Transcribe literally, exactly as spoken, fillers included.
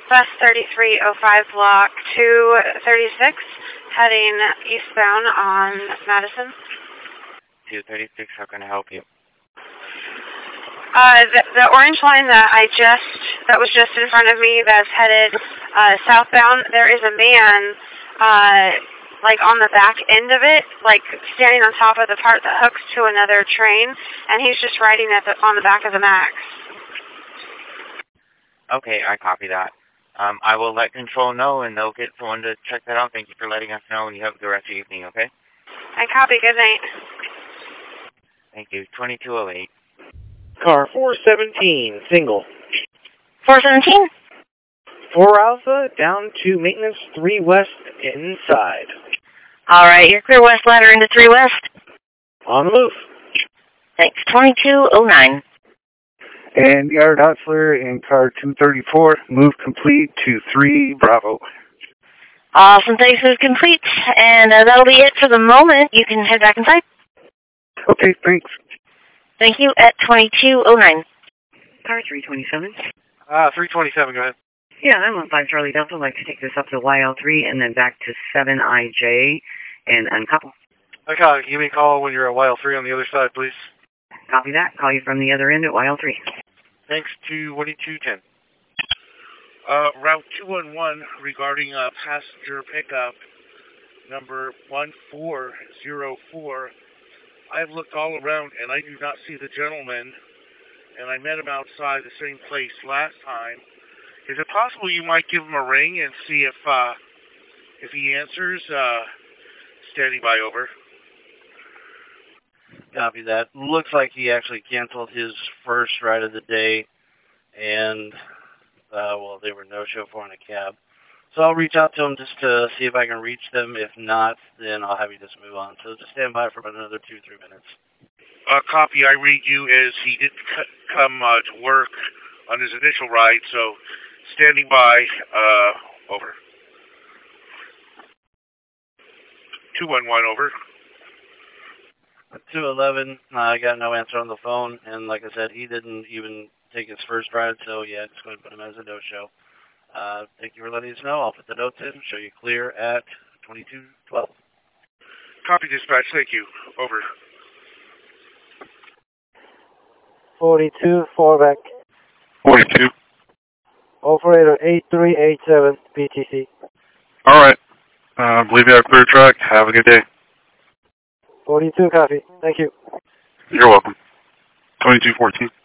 Bus thirty-three oh five, block two thirty-six, heading eastbound on Madison. two thirty-six, how can I help you? Uh, the, the orange line that I just, that was just in front of me that's headed uh, southbound, there is a man, uh, like on the back end of it, like standing on top of the part that hooks to another train, and he's just riding at the, on the back of the Max. Okay, I copy that. Um, I will let control know, and they'll get someone to check that out. Thank you for letting us know, and you have the rest of the evening, okay? I copy. Good night. Thank you. twenty-two oh eight. Car four seventeen, single. four seventeen? four Alpha, down to maintenance three West, inside. All right, you're clear west ladder into three West. On the move. Thanks. twenty-two oh nine. And Yard Hustler in car two thirty-four, move complete to three Bravo. Awesome, thanks, move complete. And uh, that'll be it for the moment. You can head back inside. Okay, thanks. Thank you, at twenty-two oh nine. Car three twenty-seven. Uh, three twenty-seven, go ahead. Yeah, I'm on five Charlie Delta. I'd like to take this up to Y L three and then back to seven I J and uncouple. Okay, give me a call when you're at Y L three on the other side, please. Copy that. Call you from the other end at Y L three. Thanks to twenty-two ten. Uh, Route two one one regarding uh, passenger pickup number one four zero four. I've looked all around and I do not see the gentleman, and I met him outside the same place last time. Is it possible you might give him a ring and see if uh, if he answers? Uh, standing by, over. Copy that. Looks like he actually canceled his first ride of the day, and, uh, well, they were no-show for in a cab. So I'll reach out to him just to see if I can reach them. If not, then I'll have you just move on. So just stand by for about another two, three minutes. Uh, copy, I read you as he didn't c- come uh, to work on his initial ride, so standing by, uh, over. two one one, over. two eleven, uh, I got no answer on the phone, and like I said, he didn't even take his first ride, so yeah, just going to put him as a no-show. Uh, thank you for letting us know. I'll put the notes in, show you clear at twenty-two twelve. Copy, dispatch, thank you, over. forty-two, four back. forty-two. Operator eight three eight seven, P T C. All right. I uh, believe you have a clear track. Have a good day. forty-two, copy. Thank you. You're welcome. twenty-two fourteen.